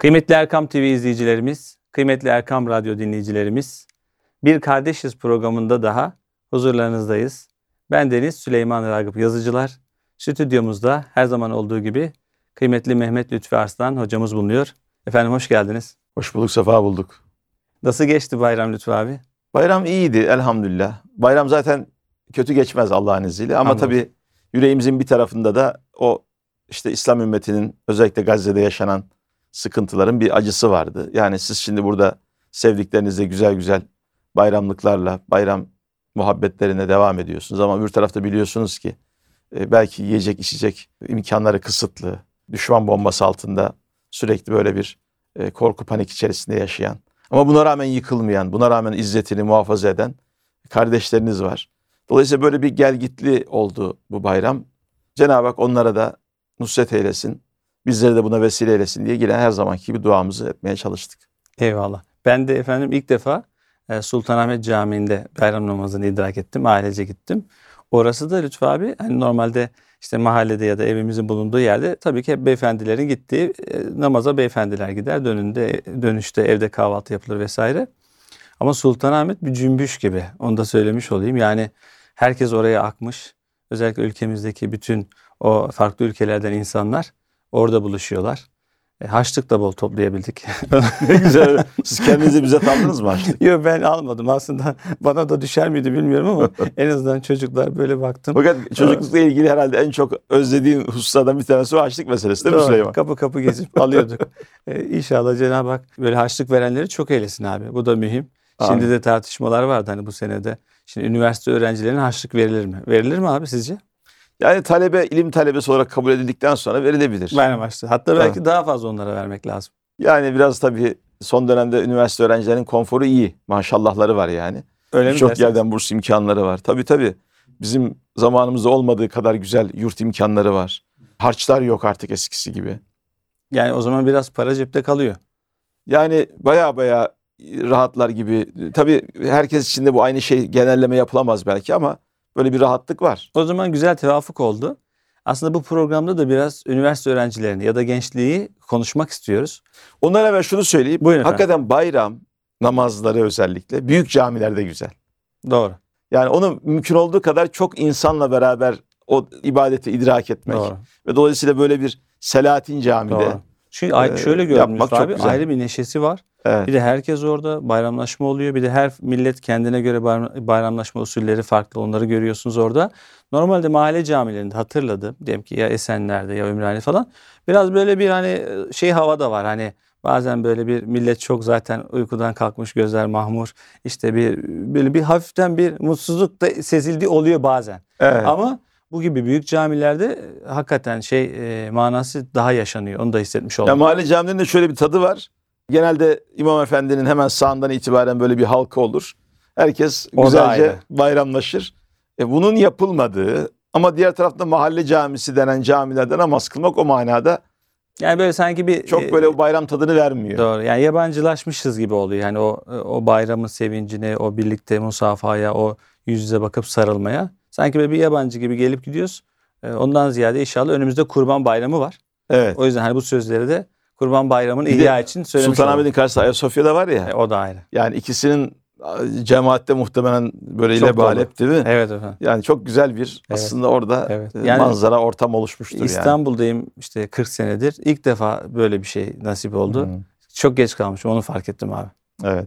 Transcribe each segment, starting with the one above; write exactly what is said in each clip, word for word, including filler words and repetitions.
Kıymetli Erkam T V izleyicilerimiz, kıymetli Erkam Radyo dinleyicilerimiz, Bir Kardeşiz programında daha huzurlarınızdayız. Ben Deniz Süleyman Ragıp Yazıcılar. Stüdyomuzda her zaman olduğu gibi kıymetli Mehmet Lütfi Arslan hocamız bulunuyor. Efendim hoş geldiniz. Hoş bulduk, sefa bulduk. Nasıl geçti bayram Lütfi abi? Bayram iyiydi elhamdülillah. Bayram zaten kötü geçmez Allah'ın izniyle. Ama Anladım. tabii yüreğimizin bir tarafında da o işte İslam ümmetinin özellikle Gazze'de yaşanan sıkıntıların bir acısı vardı. Yani siz şimdi burada sevdiklerinizle güzel güzel bayramlıklarla, bayram muhabbetlerine devam ediyorsunuz. Ama öbür tarafta biliyorsunuz ki e, belki yiyecek içecek imkanları kısıtlı, düşman bombası altında sürekli böyle bir e, korku panik içerisinde yaşayan, ama buna rağmen yıkılmayan, buna rağmen izzetini muhafaza eden kardeşleriniz var. Dolayısıyla böyle bir gelgitli oldu bu bayram. Cenab-ı Hak onlara da nusret eylesin, bizleri de buna vesile eylesin diye yine her zamanki gibi duamızı etmeye çalıştık. Eyvallah. Ben de efendim ilk defa Sultanahmet Camii'nde bayram namazını idrak ettim. Ailece gittim. Orası da Lütfü abi hani normalde işte mahallede ya da evimizin bulunduğu yerde tabii ki hep beyefendilerin gittiği namaza beyefendiler gider. Dönünde, dönüşte evde kahvaltı yapılır vesaire. Ama Sultanahmet bir cümbüş gibi. Onu da söylemiş olayım. Yani herkes oraya akmış. Özellikle ülkemizdeki bütün o farklı ülkelerden insanlar orada buluşuyorlar. E, haçlık da bol toplayabildik. Ne güzel. Siz kendinizi bize tandınız mı haçlık? Yok ben almadım. Aslında bana da düşer miydi bilmiyorum ama en azından çocuklar böyle baktım. Fakat çocuklukla ilgili herhalde en çok özlediğin hususlardan bir tanesi o haçlık meselesi değil mi Süleyman? Kapı kapı gezip alıyorduk. e, İnşallah Cenab-ı Hak böyle haçlık verenleri çok eylesin abi. Bu da mühim. Şimdi Amin. de tartışmalar vardı hani bu senede. Şimdi üniversite öğrencilerine haçlık verilir mi? Verilir mi abi sizce? Yani talebe, ilim talebesi olarak kabul edildikten sonra verilebilir. Vermem haçlığı. Hatta belki Tabii. daha fazla onlara vermek lazım. Yani biraz tabii son dönemde üniversite öğrencilerinin konforu iyi. Maşallahları var yani. Öyle mi Birçok dersiniz? yerden burs imkanları var. Tabii tabii. Bizim zamanımızda olmadığı kadar güzel yurt imkanları var. Harçlar yok artık eskisi gibi. Yani o zaman biraz para cepte kalıyor. Yani baya baya rahatlar gibi. Tabii herkes için de bu aynı şey genelleme yapılamaz belki ama böyle bir rahatlık var. O zaman güzel tevafuk oldu. Aslında bu programda da biraz üniversite öğrencilerini ya da gençliği konuşmak istiyoruz. Ondan evvel şunu söyleyeyim. Buyurun efendim. Hakikaten bayram namazları özellikle büyük camilerde güzel. Doğru. Yani onu mümkün olduğu kadar çok insanla beraber o ibadeti idrak etmek. Doğru. Ve dolayısıyla böyle bir Selahattin Camii'de. Doğru. Çünkü ay- e, şöyle gördüm yapmak Lütfü çok abi, güzel. ayrı bir neşesi var. Evet. Bir de herkes orada bayramlaşma oluyor. Bir de her millet kendine göre bayram- bayramlaşma usulleri farklı. Onları görüyorsunuz orada. Normalde mahalle camilerinde hatırladım. Diyelim ki ya Esenler'de ya Ümraniye falan. Biraz böyle bir hani şey hava da var. Hani bazen böyle bir millet çok zaten uykudan kalkmış, gözler mahmur. İşte bir böyle bir hafiften bir mutsuzluk da sezildiği oluyor bazen. Evet. Ama bu gibi büyük camilerde hakikaten şey e, manası daha yaşanıyor. Onu da hissetmiş oldum. Ya mahalle camilerinde şöyle bir tadı var. Genelde İmam Efendi'nin hemen sağından itibaren böyle bir halka olur. Herkes O da güzelce ayrı. bayramlaşır. E bunun yapılmadığı ama diğer tarafta mahalle camisi denen camilerde namaz kılmak o manada Yani böyle sanki bir çok e, böyle o bayram tadını vermiyor. doğru. Yani yabancılaşmışız gibi oluyor. Yani o o bayramın sevincine, o birlikte musafahaya, o yüz yüze bakıp sarılmaya. Sanki böyle bir yabancı gibi gelip gidiyoruz. E, Ondan ziyade inşallah önümüzde Kurban Bayramı var. Evet. O yüzden hani bu sözleri de Kurban Bayramı'nın Bir de ihya için söylemiş olalım. Sultanahmet'in karşısında Ayasofya'da var ya. E, o da ayrı. Yani ikisinin cemaatte muhtemelen böyle Çok lebalep değil mi? Evet efendim. Yani çok güzel bir Evet. aslında orada Evet. e, Yani manzara, ortam oluşmuştur yani. İstanbul'dayım işte kırk senedir. İlk defa böyle bir şey nasip oldu. Hı. Çok geç kalmışım. Onu fark ettim abi. Evet.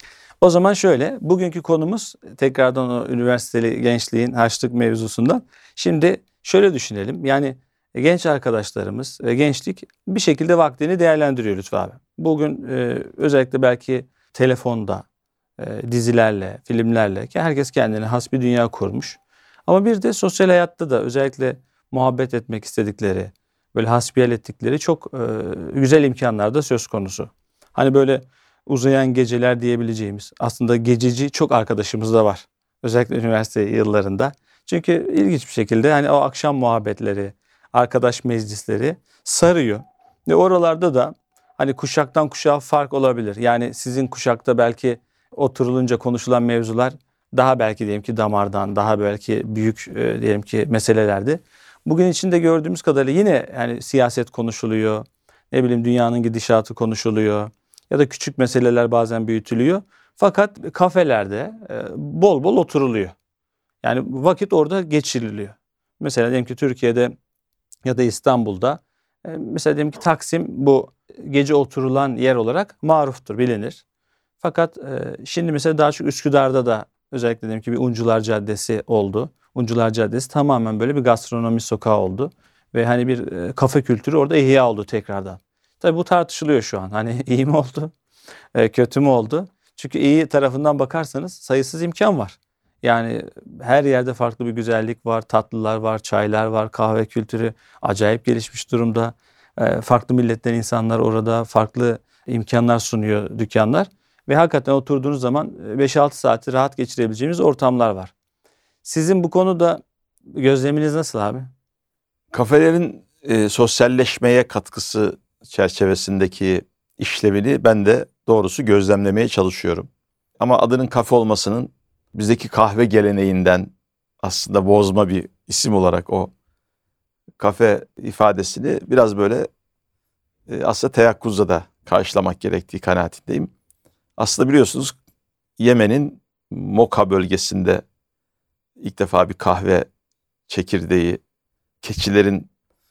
O zaman şöyle, bugünkü konumuz tekrardan o üniversiteli gençliğin haçlık mevzusundan. Şimdi şöyle düşünelim, yani genç arkadaşlarımız ve gençlik bir şekilde vaktini değerlendiriyor Lütfü abi. Bugün e, özellikle belki telefonda, e, dizilerle, filmlerle ki herkes kendine has bir dünya kurmuş. Ama bir de sosyal hayatta da özellikle muhabbet etmek istedikleri, böyle hasbihal ettikleri çok e, güzel imkanlar da söz konusu. Hani böyle uzayan geceler diyebileceğimiz aslında gececi çok arkadaşımız da var. Özellikle üniversite yıllarında. Çünkü ilginç bir şekilde hani o akşam muhabbetleri, arkadaş meclisleri sarıyor. Ve oralarda da hani kuşaktan kuşağa fark olabilir. Yani sizin kuşakta belki oturulunca konuşulan mevzular daha belki diyelim ki damardan, daha belki büyük e, diyelim ki meselelerdi. Bugün içinde gördüğümüz kadarıyla yine yani siyaset konuşuluyor. Ne bileyim dünyanın gidişatı konuşuluyor. Ya da küçük meseleler bazen büyütülüyor. Fakat kafelerde e, bol bol oturuluyor. Yani vakit orada geçiriliyor. Mesela diyelim ki Türkiye'de ya da İstanbul'da e, mesela diyelim ki Taksim bu gece oturulan yer olarak maruftur, bilinir. Fakat e, şimdi mesela daha çok Üsküdar'da da özellikle diyelim ki bir Uncular Caddesi oldu. Uncular Caddesi tamamen böyle bir gastronomi sokağı oldu. Ve hani bir e, kafe kültürü orada ihya oldu tekrardan. Tabii bu tartışılıyor şu an. Hani iyi mi oldu, e, kötü mü oldu? Çünkü iyi tarafından bakarsanız sayısız imkan var. Yani her yerde farklı bir güzellik var, tatlılar var, çaylar var, kahve kültürü acayip gelişmiş durumda. E, farklı milletten insanlar orada, farklı imkanlar sunuyor dükkanlar. Ve hakikaten oturduğunuz zaman beş altı saati rahat geçirebileceğiniz ortamlar var. Sizin bu konuda gözleminiz nasıl abi? Kafelerin e, sosyalleşmeye katkısı çerçevesindeki işlevini ben de doğrusu gözlemlemeye çalışıyorum. Ama adının kafe olmasının bizdeki kahve geleneğinden aslında bozma bir isim olarak o kafe ifadesini biraz böyle e, aslında teyakkuzla da karşılamak gerektiği kanaatindeyim. Aslında biliyorsunuz Yemen'in Moka bölgesinde ilk defa bir kahve çekirdeği, keçilerin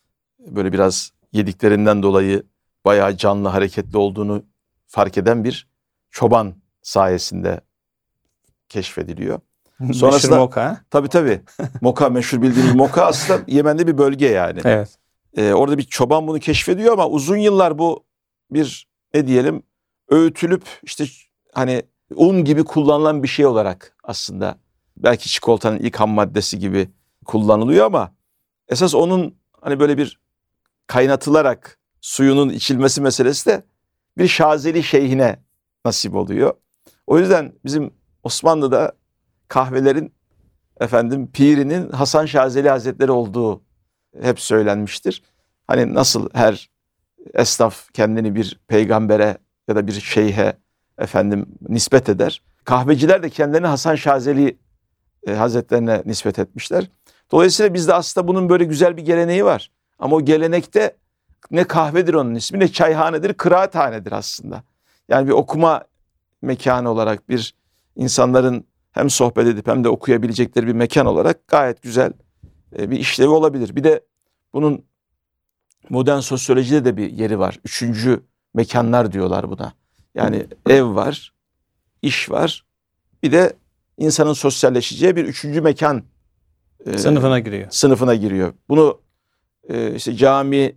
böyle biraz yediklerinden dolayı bayağı canlı, hareketli olduğunu fark eden bir çoban sayesinde keşfediliyor. Sonrasında, meşhur Moka. Tabii tabii. Moka, meşhur bildiğimiz Moka aslında Yemen'de bir bölge yani. Evet. Ee, orada bir çoban bunu keşfediyor ama uzun yıllar bu bir ne diyelim öğütülüp işte hani un gibi kullanılan bir şey olarak aslında belki çikolatanın ilk ham maddesi gibi kullanılıyor ama esas onun hani böyle bir kaynatılarak suyunun içilmesi meselesi de bir Şazeli şeyhine nasip oluyor. O yüzden bizim Osmanlı'da kahvelerin efendim pirinin Hasan Şazeli Hazretleri olduğu hep söylenmiştir. Hani nasıl her esnaf kendini bir peygambere ya da bir şeyhe efendim nispet eder. Kahveciler de kendilerini Hasan Şazeli e, Hazretlerine nispet etmişler. Dolayısıyla bizde aslında bunun böyle güzel bir geleneği var. Ama o gelenekte ne kahvedir onun ismi, ne çayhanedir, kıraathanedir aslında. Yani bir okuma mekanı olarak, bir insanların hem sohbet edip hem de okuyabilecekleri bir mekan olarak gayet güzel bir işlevi olabilir. Bir de bunun modern sosyolojide de bir yeri var. Üçüncü mekanlar diyorlar buna. Yani ev var, iş var, bir de insanın sosyalleşeceği bir üçüncü mekan sınıfına giriyor. Sınıfına giriyor. Bunu e, işte cami,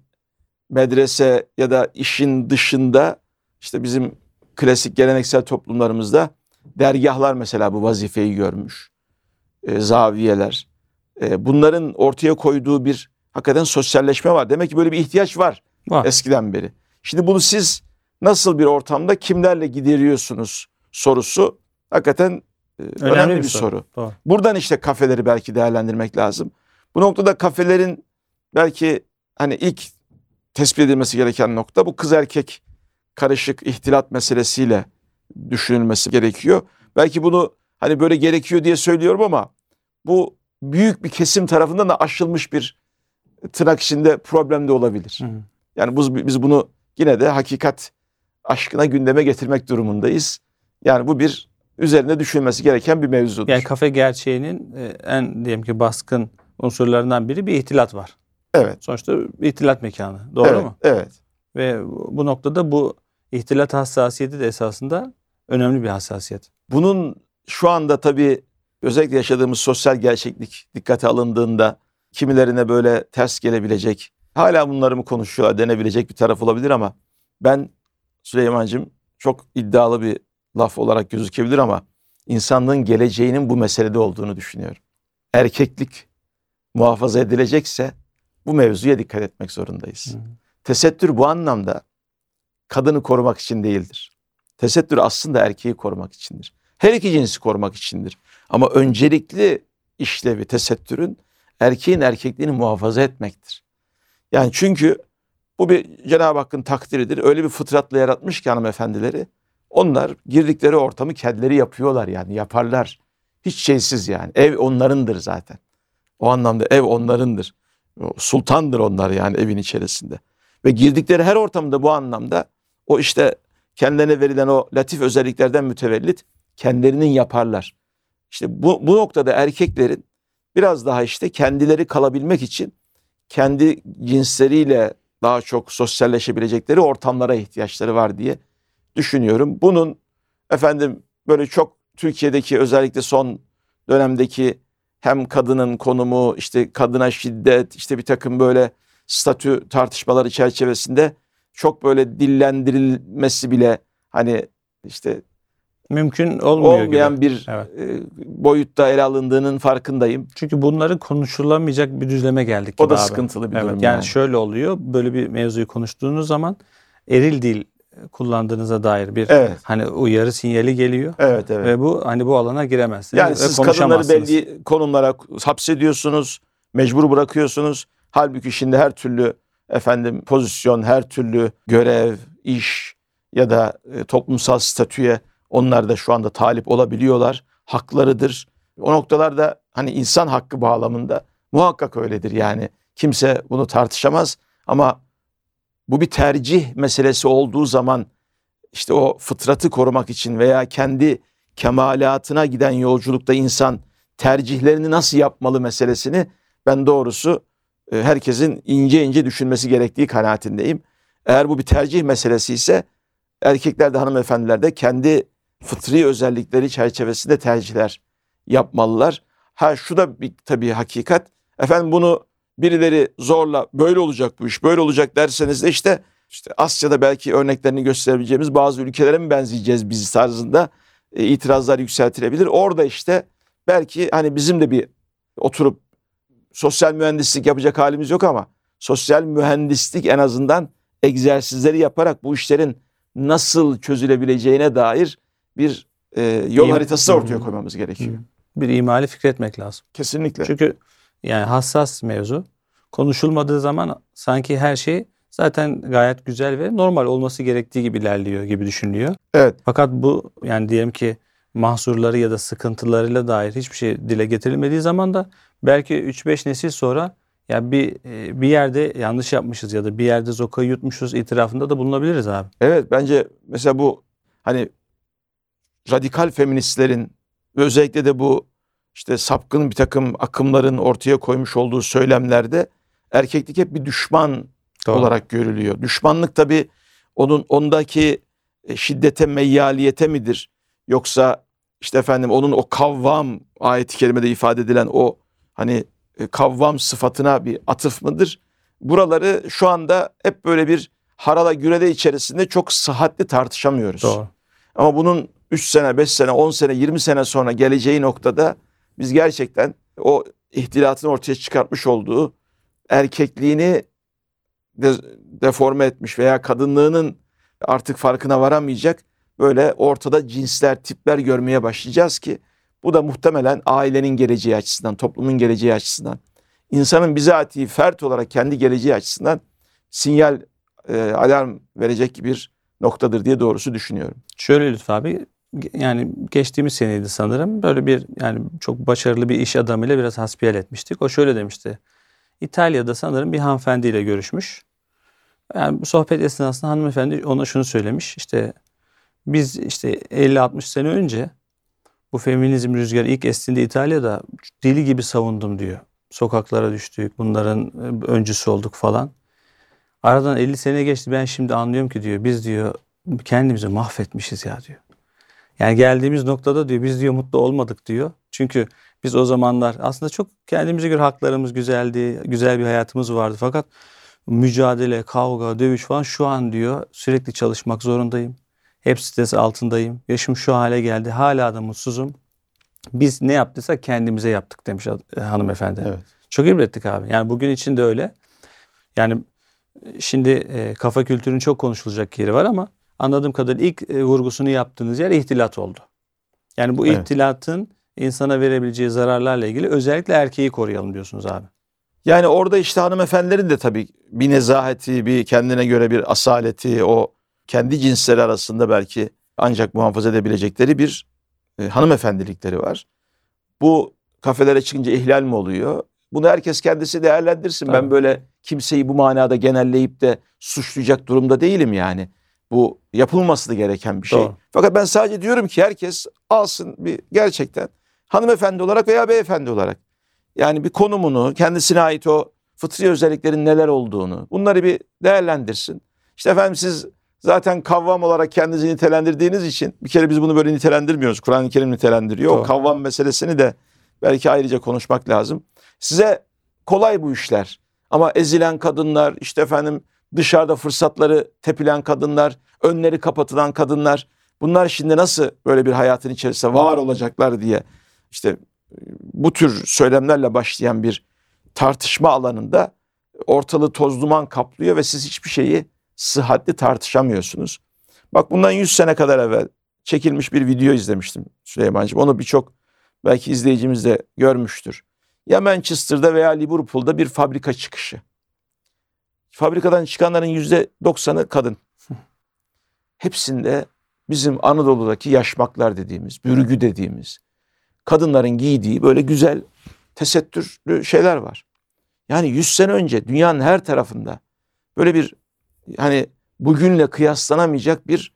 medrese ya da işin dışında işte bizim klasik geleneksel toplumlarımızda dergahlar mesela bu vazifeyi görmüş. E, zaviyeler. E, bunların ortaya koyduğu bir hakikaten sosyalleşme var. Demek ki böyle bir ihtiyaç var, var eskiden beri. Şimdi bunu siz nasıl bir ortamda kimlerle gideriyorsunuz sorusu hakikaten e, önemli, önemli bir, bir soru. soru. Buradan işte kafeleri belki değerlendirmek lazım. Bu noktada kafelerin belki hani ilk tespit edilmesi gereken nokta bu kız erkek karışık ihtilat meselesiyle düşünülmesi gerekiyor. Belki bunu hani böyle gerekiyor diye söylüyorum ama bu büyük bir kesim tarafından da aşılmış bir tırnak içinde problem de olabilir. Hı hı. Yani biz, biz bunu yine de hakikat aşkına gündeme getirmek durumundayız. Yani bu bir üzerine düşünülmesi gereken bir mevzudur. Yani kafe gerçeğinin en diyelim ki baskın unsurlarından biri bir ihtilat var. Evet. Sonuçta ihtilat mekanı. Doğru evet, mu? Evet. Ve bu noktada bu ihtilat hassasiyeti de esasında önemli bir hassasiyet. Bunun şu anda tabii özellikle yaşadığımız sosyal gerçeklik dikkate alındığında kimilerine böyle ters gelebilecek, hala bunları mı konuşuyorlar denebilecek bir taraf olabilir ama ben Süleymancığım çok iddialı bir laf olarak gözükebilir ama insanlığın geleceğinin bu meselede olduğunu düşünüyorum. Erkeklik muhafaza edilecekse bu mevzuya dikkat etmek zorundayız. Hı. Tesettür bu anlamda kadını korumak için değildir. Tesettür aslında erkeği korumak içindir. Her iki cinsi korumak içindir. Ama öncelikli işlevi tesettürün erkeğin erkekliğini muhafaza etmektir. Yani çünkü bu bir Cenab-ı Hakk'ın takdiridir. Öyle bir fıtratla yaratmış ki hanımefendileri. Onlar girdikleri ortamı kendileri yapıyorlar yani yaparlar. Hiç şeysiz yani. Ev onlarındır zaten. O anlamda ev onlarındır. Sultandır onlar yani evin içerisinde. Ve girdikleri her ortamda bu anlamda o işte kendilerine verilen o latif özelliklerden mütevellit kendilerinin yaparlar. İşte bu, bu noktada erkeklerin biraz daha işte kendileri kalabilmek için kendi cinsleriyle daha çok sosyalleşebilecekleri ortamlara ihtiyaçları var diye düşünüyorum. Bunun efendim böyle çok Türkiye'deki özellikle son dönemdeki hem kadının konumu, işte kadına şiddet, işte bir takım böyle statü tartışmaları çerçevesinde çok böyle dillendirilmesi bile hani işte mümkün olmuyor olmayan gibi. bir Evet. e, boyutta ele alındığının farkındayım. Çünkü bunların konuşulamayacak bir düzleme geldik. O da abi. sıkıntılı bir evet, durum yani. yani. Şöyle oluyor, böyle bir mevzuyu konuştuğunuz zaman eril dil kullandığınıza dair bir Evet. hani uyarı sinyali geliyor. Evet, evet. Ve bu hani bu alana giremezsiniz. Yani ve siz kadınları konuşamazsınız. belli konumlara hapsediyorsunuz, mecbur bırakıyorsunuz. Halbuki şimdi her türlü efendim pozisyon, her türlü görev, iş ya da e, toplumsal statüye onlar da şu anda talip olabiliyorlar. Haklarıdır. O noktalarda hani insan hakkı bağlamında muhakkak öyledir yani. Kimse bunu tartışamaz ama bu bir tercih meselesi olduğu zaman işte o fıtratı korumak için veya kendi kemalatına giden yolculukta insan tercihlerini nasıl yapmalı meselesini ben doğrusu e, herkesin ince ince düşünmesi gerektiği kanaatindeyim. Eğer bu bir tercih meselesi ise erkekler de hanımefendiler de kendi fıtri özellikleri çerçevesinde tercihler yapmalılar. Ha şu da bir tabii hakikat. Efendim bunu birileri zorla böyle olacak bu iş, böyle olacak derseniz de işte işte Asya'da belki örneklerini gösterebileceğimiz bazı ülkelere mi benzeyeceğiz biz tarzında e, itirazlar yükseltilebilir. Orada işte belki hani bizim de bir oturup sosyal mühendislik yapacak halimiz yok ama sosyal mühendislik en azından egzersizleri yaparak bu işlerin nasıl çözülebileceğine dair bir e, yol İyi. haritası da ortaya koymamız gerekiyor. Bir imali fikretmek lazım. Kesinlikle. Çünkü yani hassas mevzu. Konuşulmadığı zaman sanki her şey zaten gayet güzel ve normal olması gerektiği gibi ilerliyor gibi düşünülüyor. Evet. Fakat bu yani diyelim ki mahsurları ya da sıkıntılarıyla dair hiçbir şey dile getirilmediği zaman da belki üç beş nesil sonra ya bir bir yerde yanlış yapmışız ya da bir yerde zokayı yutmuşuz itirafında da bulunabiliriz abi. Evet, bence mesela bu hani radikal feministlerin ve özellikle de bu işte sapkın bir takım akımların ortaya koymuş olduğu söylemlerde erkeklik hep bir düşman Doğru. olarak görülüyor. Düşmanlık tabii onun ondaki şiddete, meyyaliyete midir? Yoksa işte efendim onun o kavvam ayet-i kerimede ifade edilen o hani kavvam sıfatına bir atıf mıdır? Buraları şu anda hep böyle bir harala gürele içerisinde çok sıhhatli tartışamıyoruz. Doğru. Ama bunun üç sene, beş sene, on sene, yirmi sene sonra geleceği noktada biz gerçekten o ihtilatın ortaya çıkartmış olduğu erkekliğini de, deforme etmiş veya kadınlığının artık farkına varamayacak böyle ortada cinsler, tipler görmeye başlayacağız ki bu da muhtemelen ailenin geleceği açısından, toplumun geleceği açısından, insanın bizatihi fert olarak kendi geleceği açısından sinyal, e, alarm verecek bir noktadır diye doğrusu düşünüyorum. Şöyle Lütfü abi, yani geçtiğimiz seneydi sanırım. Böyle bir yani çok başarılı bir iş adamıyla biraz hasbihal etmiştik. O şöyle demişti. İtalya'da sanırım bir hanımefendiyle görüşmüş. Yani bu sohbet esnasında hanımefendi ona şunu söylemiş. İşte biz işte elli altmış sene önce bu feminizm rüzgarı ilk estiğinde İtalya'da deli gibi savundum diyor. Sokaklara düştük, bunların öncüsü olduk falan. Aradan elli sene geçti, ben şimdi anlıyorum ki diyor biz diyor kendimizi mahvetmişiz ya diyor. Yani geldiğimiz noktada diyor biz diyor mutlu olmadık diyor. Çünkü biz o zamanlar aslında çok kendimize göre haklarımız güzeldi, güzel bir hayatımız vardı. Fakat mücadele, kavga, dövüş falan şu an diyor sürekli çalışmak zorundayım. Hep stres altındayım. Yaşım şu hale geldi. Hala da mutsuzum. Biz ne yaptıysak kendimize yaptık demiş hanımefendi. Evet. Çok ibretlik abi. Yani bugün için de öyle. Yani şimdi e, kafa kültürünün çok konuşulacak yeri var ama anladığım kadarıyla ilk e, vurgusunu yaptığınız yer ihtilat oldu. Yani bu Evet. ihtilatın insana verebileceği zararlarla ilgili özellikle erkeği koruyalım diyorsunuz abi. Yani orada işte hanımefendilerin de tabii bir nezaheti, bir kendine göre bir asaleti, o kendi cinsleri arasında belki ancak muhafaza edebilecekleri bir e, hanımefendilikleri var. Bu kafelere çıkınca ihlal mi oluyor? Bunu herkes kendisi değerlendirsin. Tabii. Ben böyle kimseyi bu manada genelleyip de suçlayacak durumda değilim yani. Bu yapılması da gereken bir şey. Doğru. Fakat ben sadece diyorum ki herkes alsın bir gerçekten hanımefendi olarak veya beyefendi olarak yani bir konumunu, kendisine ait o fıtri özelliklerin neler olduğunu bunları bir değerlendirsin. İşte efendim siz zaten kavvam olarak kendinizi nitelendirdiğiniz için bir kere biz bunu böyle nitelendirmiyoruz. Kur'an-ı Kerim nitelendiriyor. Doğru. O kavvam meselesini de belki ayrıca konuşmak lazım. Size kolay bu işler ama ezilen kadınlar, işte efendim dışarıda fırsatları tepilen kadınlar, önleri kapatılan kadınlar, bunlar şimdi nasıl böyle bir hayatın içerisinde var olacaklar diye işte bu tür söylemlerle başlayan bir tartışma alanında ortalığı toz duman kaplıyor ve siz hiçbir şeyi sıhhatli tartışamıyorsunuz. Bak bundan yüz sene kadar evvel çekilmiş bir video izlemiştim Süleyman'cığım. Onu birçok belki izleyicimiz de görmüştür. Ya Manchester'da veya Liverpool'da bir fabrika çıkışı. Fabrikadan çıkanların yüzde doksanı kadın. Hepsinde bizim Anadolu'daki yaşmaklar dediğimiz, bürgü dediğimiz, kadınların giydiği böyle güzel tesettürlü şeyler var. Yani yüz sene önce dünyanın her tarafında böyle bir hani bugünle kıyaslanamayacak bir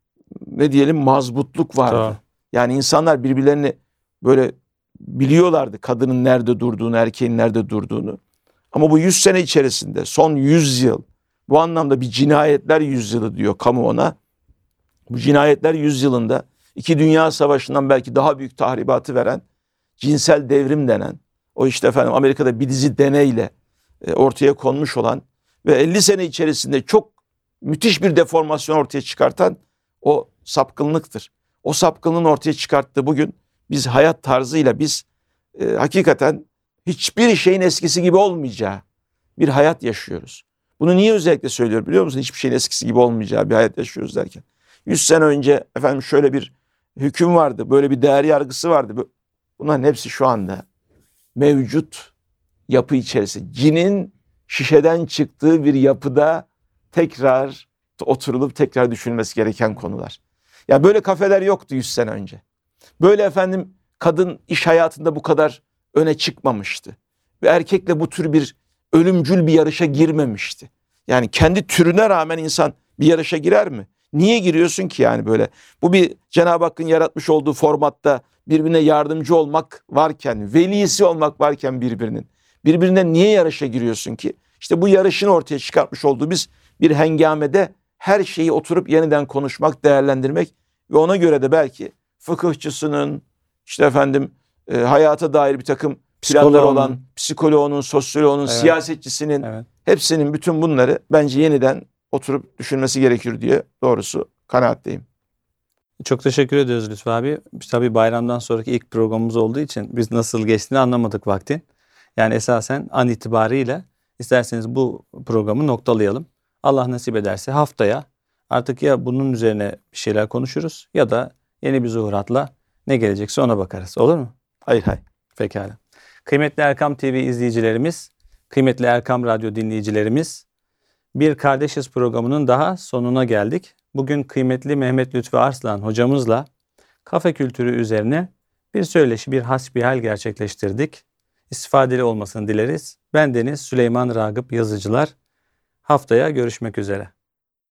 ne diyelim mazbutluk vardı. Doğru. Yani insanlar birbirlerini böyle biliyorlardı kadının nerede durduğunu, erkeğin nerede durduğunu. Ama bu yüz sene içerisinde son yüz yıl bu anlamda bir cinayetler yüzyılı diyor kamu ona. Bu cinayetler yüzyılında iki dünya savaşından belki daha büyük tahribatı veren cinsel devrim denen o işte efendim Amerika'da bir dizi deneyle ortaya konmuş olan ve elli sene içerisinde çok müthiş bir deformasyon ortaya çıkartan o sapkınlıktır. O sapkınlığın ortaya çıkarttığı bugün biz hayat tarzıyla biz e, hakikaten hiçbir şeyin eskisi gibi olmayacağı bir hayat yaşıyoruz. Bunu niye özellikle söylüyorum biliyor musun? Hiçbir şeyin eskisi gibi olmayacağı bir hayat yaşıyoruz derken. yüz sene önce efendim şöyle bir hüküm vardı, böyle bir değer yargısı vardı. Bunların hepsi şu anda mevcut yapı içerisinde. Cinin şişeden çıktığı bir yapıda tekrar oturulup tekrar düşünülmesi gereken konular. Ya böyle kafeler yoktu yüz sene önce. Böyle efendim kadın iş hayatında bu kadar öne çıkmamıştı. Ve erkekle bu tür bir ölümcül bir yarışa girmemişti. Yani kendi türüne rağmen insan bir yarışa girer mi? Niye giriyorsun ki yani böyle? Bu bir Cenab-ı Hakk'ın yaratmış olduğu formatta birbirine yardımcı olmak varken, velisi olmak varken birbirinin. Birbirine niye yarışa giriyorsun ki? İşte bu yarışın ortaya çıkartmış olduğu biz bir hengamede her şeyi oturup yeniden konuşmak, değerlendirmek ve ona göre de belki fıkıhçısının, işte efendim e, hayata dair bir takım planları olan psikoloğunun, sosyoloğunun, evet, siyasetçisinin, evet, hepsinin bütün bunları bence yeniden oturup düşünmesi gerekir diye doğrusu kanaatteyim. Çok teşekkür ediyoruz Lütfü abi. Tabii bayramdan sonraki ilk programımız olduğu için biz nasıl geçtiğini anlamadık vaktin. Yani esasen an itibariyle isterseniz bu programı noktalayalım. Allah nasip ederse haftaya artık ya bunun üzerine bir şeyler konuşuruz ya da yeni bir zuhuratla ne gelecekse ona bakarız. Olur mu? Hayır hayır. Pekala. Kıymetli Erkam T V izleyicilerimiz, kıymetli Erkam Radyo dinleyicilerimiz, Bir Kardeşiz programının daha sonuna geldik. Bugün kıymetli Mehmet Lütfü Arslan hocamızla kafe kültürü üzerine bir söyleşi, bir hasbihal gerçekleştirdik. İstifadeli olmasını dileriz. Ben Deniz Süleyman Ragıp Yazıcılar. Haftaya görüşmek üzere.